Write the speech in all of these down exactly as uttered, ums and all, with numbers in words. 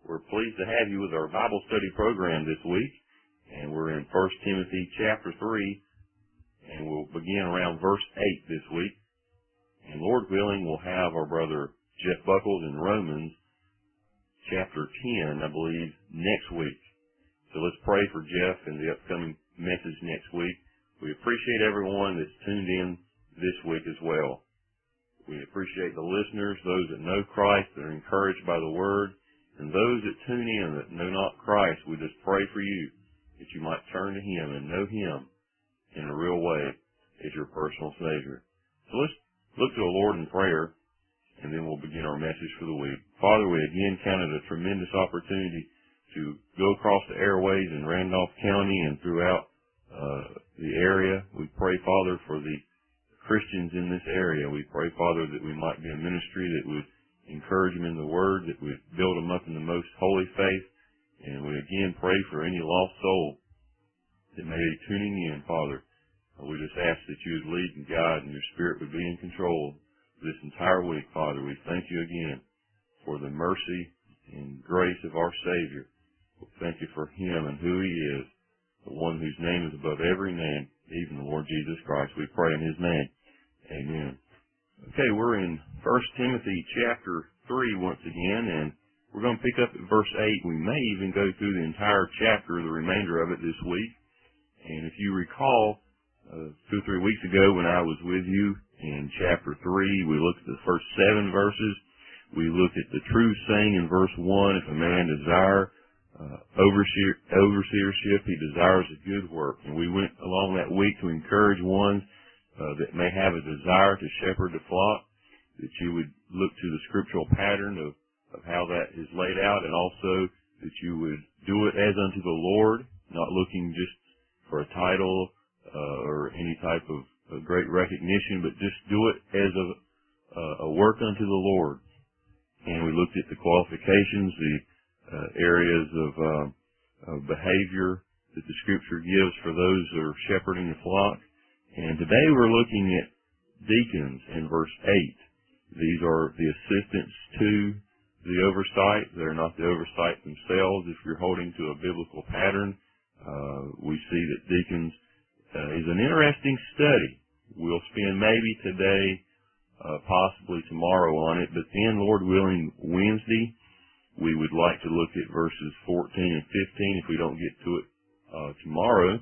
We're pleased to have you with our Bible study program this week, and we're in First Timothy chapter three, and we'll begin around verse eight this week. And Lord willing, we'll have our brother Jeff Buckles in Romans chapter ten, I believe, next week. So let's pray for Jeff and the upcoming message next week. We appreciate everyone that's tuned in this week as well. We appreciate the listeners, those that know Christ, that are encouraged by the Word, and those that tune in that know not Christ. We just pray for you that you might turn to Him and know Him in a real way as your personal Savior. So let's look to the Lord in prayer, and then we'll begin our message for the week. Father, we again count it a tremendous opportunity to go across the airways in Randolph County and throughout uh, the area. We pray, Father, for the Christians in this area. We pray, Father, that we might be a ministry that would encourage them in the Word, that would build them up in the most holy faith. And we again pray for any lost soul that may be tuning in, Father. We just ask that you would lead and guide and your Spirit would be in control this entire week, Father. We thank you again for the mercy and grace of our Savior. We thank you for Him and who He is, the one whose name is above every name, even the Lord Jesus Christ. We pray in His name. Amen. Okay, we're in First Timothy chapter three once again, and we're going to pick up at verse eight. We may even go through the entire chapter, the remainder of it this week. And if you recall, uh, two or three weeks ago when I was with you in chapter three, we looked at the first seven verses. We looked at the true saying in verse one, if a man desire uh, overseer, overseership, he desires a good work. And we went along that week to encourage ones Uh, that may have a desire to shepherd the flock, that you would look to the scriptural pattern of, of how that is laid out, and also that you would do it as unto the Lord, not looking just for a title uh, or any type of, of great recognition, but just do it as a, a work unto the Lord. And we looked at the qualifications, the uh, areas of, uh, of behavior that the Scripture gives for those that are shepherding the flock. And today we're looking at deacons in verse eight. These are the assistants to the oversight. They're not the oversight themselves. If you're holding to a biblical pattern, uh, we see that deacons uh, is an interesting study. We'll spend maybe today, uh, possibly tomorrow on it, but then, Lord willing, Wednesday, we would like to look at verses fourteen and fifteen if we don't get to it uh, tomorrow.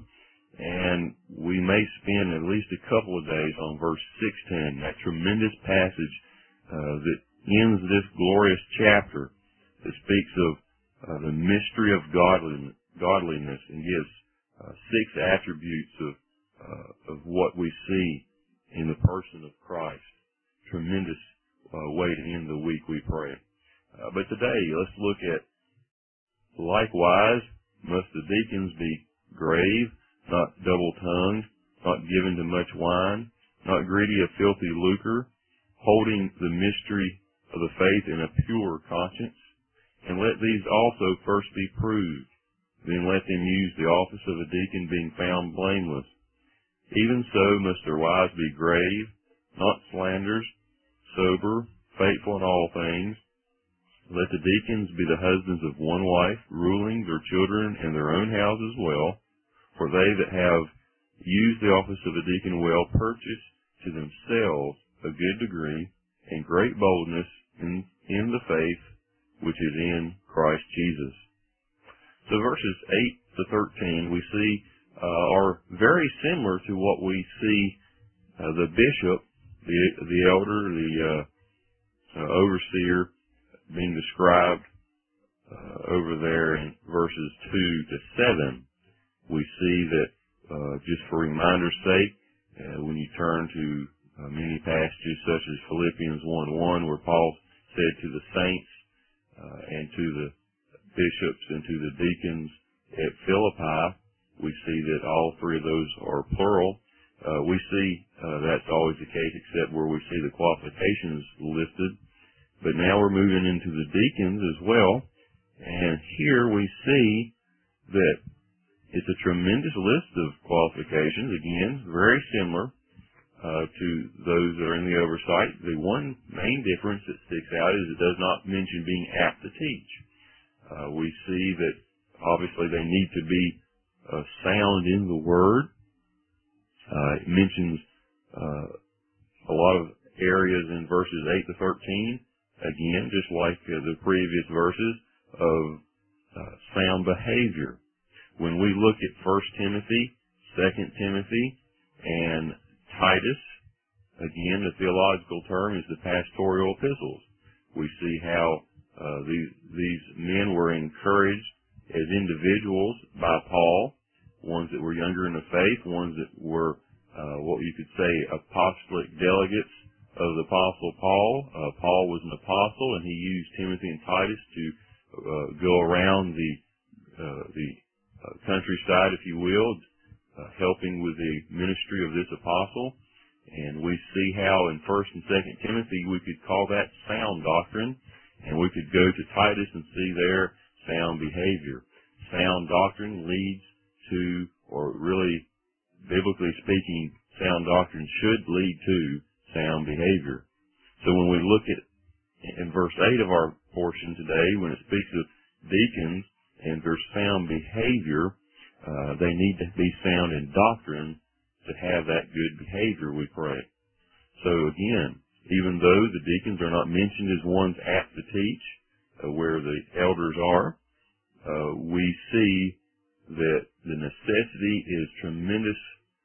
And we may spend at least a couple of days on verse sixteen, that tremendous passage uh, that ends this glorious chapter that speaks of uh, the mystery of godliness, godliness and gives uh, six attributes of, uh, of what we see in the person of Christ. Tremendous uh, way to end the week, we pray. Uh, but today, let's look at, likewise, must the deacons be grave, not double-tongued, not given to much wine, not greedy of filthy lucre, holding the mystery of the faith in a pure conscience. And let these also first be proved. Then let them use the office of a deacon, being found blameless. Even so must their wives be grave, not slanderers, sober, faithful in all things. Let the deacons be the husbands of one wife, ruling their children and their own house as well. For they that have used the office of a deacon well purchase to themselves a good degree and great boldness in, in the faith which is in Christ Jesus. So verses eight to thirteen we see uh, are very similar to what we see uh, the bishop, the, the elder, the uh, uh, overseer being described uh, over there in verses two to seven. We see that, uh, just for reminder's sake, uh, when you turn to uh, many passages such as Philippians one one, where Paul said to the saints uh, and to the bishops and to the deacons at Philippi, we see that all three of those are plural. Uh, we see uh, that's always the case except where we see the qualifications listed. But now we're moving into the deacons as well. And here we see that it's a tremendous list of qualifications, again, very similar uh, to those that are in the oversight. The one main difference that sticks out is it does not mention being apt to teach. Uh, we see that obviously they need to be uh, sound in the Word. Uh, it mentions uh, a lot of areas in verses eight to thirteen, again, just like uh, the previous verses, of uh, sound behavior. When we look at First Timothy, Second Timothy, and Titus, again, the theological term is the pastoral epistles. We see how uh, these, these men were encouraged as individuals by Paul, ones that were younger in the faith, ones that were uh, what you could say apostolic delegates of the Apostle Paul. Uh, Paul was an apostle, and he used Timothy and Titus to uh, go around the uh, the uh, countryside, if you will, uh, helping with the ministry of this apostle. And we see how in First and Second Timothy we could call that sound doctrine, and we could go to Titus and see there sound behavior. Sound doctrine leads to, or really, biblically speaking, sound doctrine should lead to sound behavior. So when we look at in verse eight of our portion today, when it speaks of deacons and their sound behavior, uh, they need to be sound in doctrine to have that good behavior, we pray. So again, even though the deacons are not mentioned as ones apt to teach, uh, where the elders are, uh, we see that the necessity is tremendous,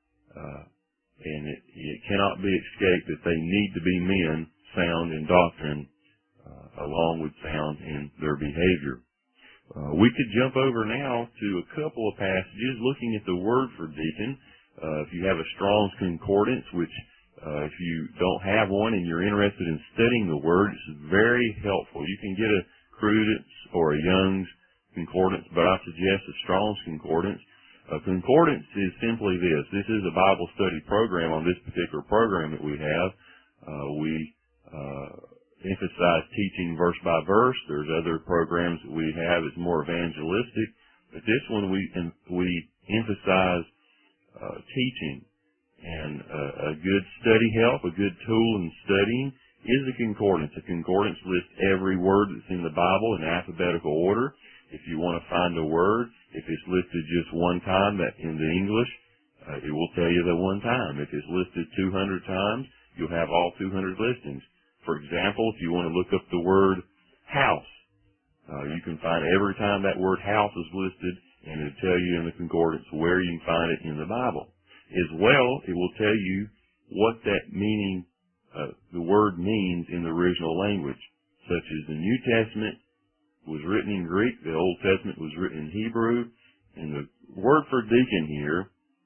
uh, and it, it cannot be escaped that they need to be men sound in doctrine, uh, along with sound in their behavior. Uh, we could jump over now to a couple of passages looking at the word for deacon. Uh, if you have a Strong's Concordance, which uh, if you don't have one and you're interested in studying the word, it's very helpful. You can get a Crudence or a Young's Concordance, but I suggest a Strong's Concordance. A concordance is simply this. This is a Bible study program on this particular program that we have. Uh, we uh, emphasize teaching verse by verse. There's other programs that we have that's more evangelistic, but this one we we emphasize uh, teaching. And uh, a good study help, a good tool in studying is a concordance. A concordance lists every word that's in the Bible in alphabetical order. If you want to find a word, if it's listed just one time that in the English, uh, it will tell you the one time. If it's listed two hundred times, you'll have all two hundred listings. For example, if you want to look up the word house, uh, you can find every time that word house is listed, and it'll tell you in the concordance where you can find it in the Bible. As well, it will tell you what that meaning, uh, the word means in the original language, such as the New Testament was written in Greek, the Old Testament was written in Hebrew, and the word for deacon here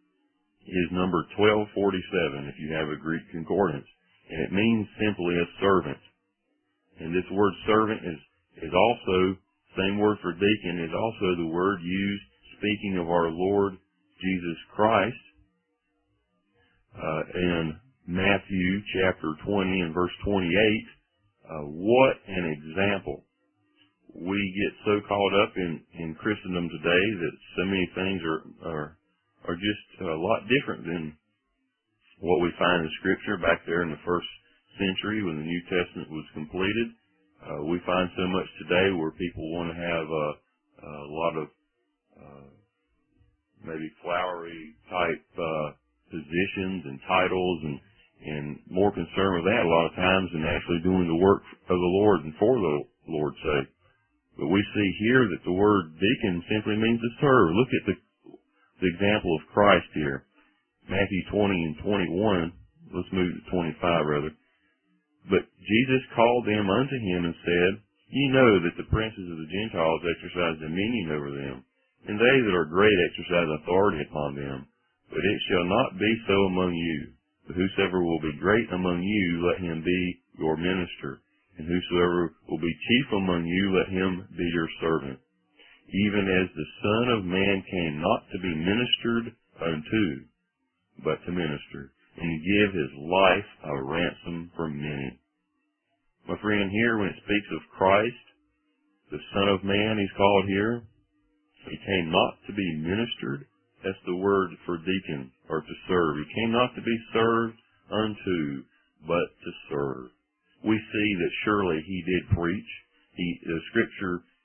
is number twelve forty-seven if you have a Greek concordance, and it means simply a servant. And this word servant is, is also, same word for deacon, is also the word used speaking of our Lord Jesus Christ uh, in Matthew chapter twenty and verse twenty-eight. Uh, what an example. We get so caught up in, in Christendom today that so many things are, are, are just a lot different than what we find in Scripture back there in the first century when the New Testament was completed. Uh, we find so much today where people want to have a, a lot of uh, maybe flowery type uh, positions and titles and, and more concerned with that a lot of times than actually doing the work of the Lord and for the Lord's sake. But we see here that the word deacon simply means to serve. Look at the, the example of Christ here. Matthew twenty and twenty-one. Let's move to twenty-five rather. But Jesus called them unto him and said, Ye know that the princes of the Gentiles exercise dominion over them, and they that are great exercise authority upon them. But it shall not be so among you. But whosoever will be great among you, let him be your minister. And whosoever will be chief among you, let him be your servant. Even as the Son of Man came not to be ministered unto, but to minister, and give his life a ransom for many. My friend, here when it speaks of Christ, the Son of Man he's called here, he came not to be ministered. That's the word for deacon, or to serve. He came not to be served unto, but to serve. We see that surely he did preach. He, the Scripture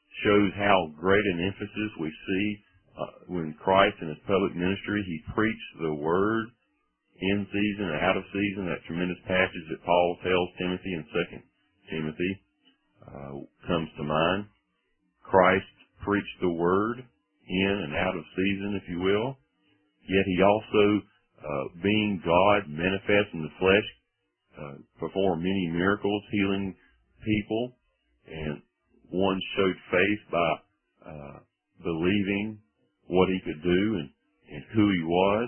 shows how great an emphasis we see uh, when Christ in his public ministry, he preached the word in season and out of season. That tremendous passage that Paul tells Timothy in Second Timothy uh, comes to mind. Christ preached the word in and out of season, if you will. Yet he also, uh, being God manifest in the flesh, uh, performed many miracles, healing people, and one showed faith by uh, believing what he could do and, and who he was.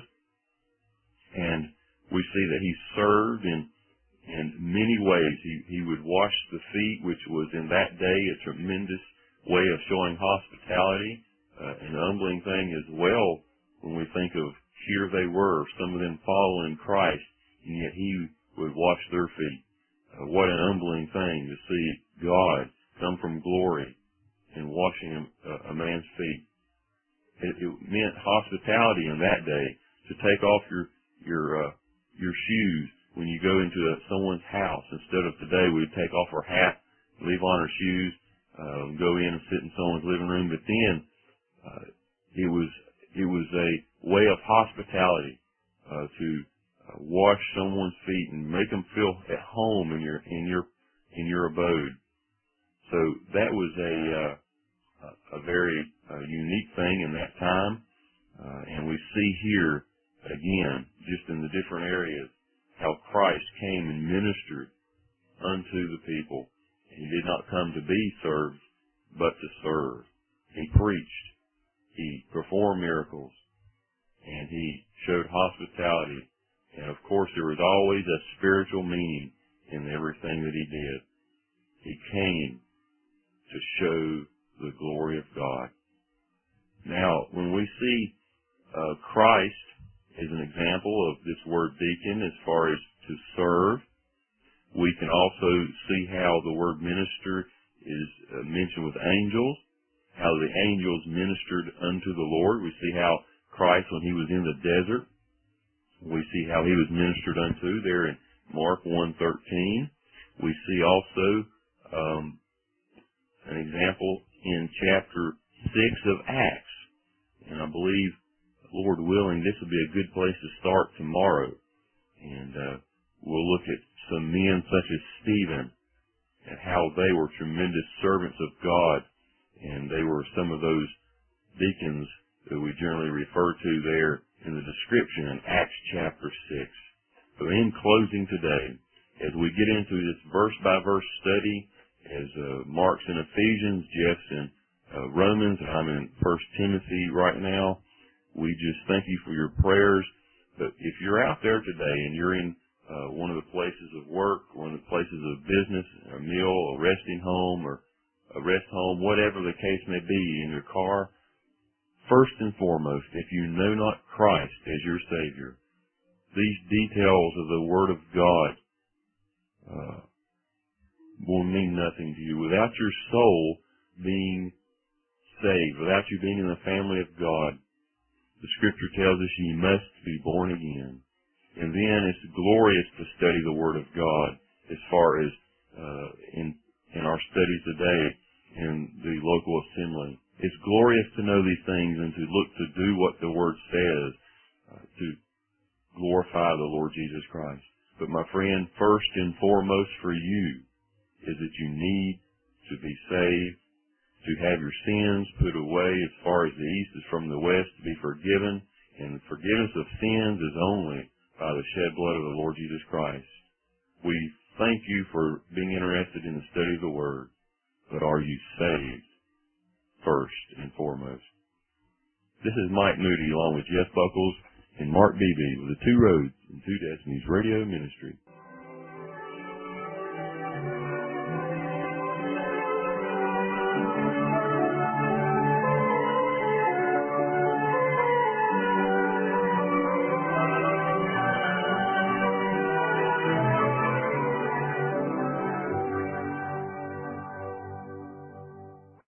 And we see that he served in in many ways. He, he would wash the feet, which was in that day a tremendous way of showing hospitality, uh, an humbling thing as well when we think of here they were, some of them following Christ, and yet he would wash their feet. Uh, what an humbling thing to see God come from glory and washing a, a man's feet. It, it meant hospitality in that day to take off your your uh, your shoes when you go into a, someone's house. Instead of today, we'd take off our hat, leave on our shoes, uh, go in and sit in someone's living room. But then uh, it was it was a way of hospitality uh, to uh, wash someone's feet and make them feel at home in your in your in your abode. So that was a uh, a very uh, unique thing in that time, uh, and we see here again, just in the different areas, how Christ came and ministered unto the people. He did not come to be served, but to serve. He preached. He performed miracles. And he showed hospitality. And of course, there was always a spiritual meaning in everything that he did. He came to show the glory of God. Now, when we see uh, Christ as an example of this word deacon as far as to serve, we can also see how the word minister is uh, mentioned with angels, how the angels ministered unto the Lord. We see how Christ, when he was in the desert, we see how he was ministered unto there in Mark one thirteen. We see also um, an example in chapter six of Acts. And I believe, Lord willing, this will be a good place to start tomorrow. And uh, we'll look at some men such as Stephen and how they were tremendous servants of God. And they were some of those deacons that we generally refer to there in the description in Acts chapter six. So in closing today, as we get into this verse-by-verse study, as uh, Mark's in Ephesians, Jeff's in uh, Romans, and I'm in First Timothy right now, we just thank you for your prayers. But if you're out there today and you're in uh, one of the places of work, one of the places of business, a meal, a resting home, or a rest home, whatever the case may be, in your car, first and foremost, if you know not Christ as your Savior, these details of the Word of God uh, will mean nothing to you. Without your soul being saved, without you being in the family of God, the Scripture tells us you must be born again. And then it's glorious to study the Word of God as far as uh, in in our studies today in the local assembly. It's glorious to know these things and to look to do what the Word says uh, to glorify the Lord Jesus Christ. But my friend, first and foremost for you is that you need to be saved, to have your sins put away as far as the east is from the west, to be forgiven. And the forgiveness of sins is only by the shed blood of the Lord Jesus Christ. We thank you for being interested in the study of the Word, but are you saved first and foremost? This is Mike Moody along with Jeff Buckles and Mark Beebe with the Two Roads and Two Destinies Radio Ministry.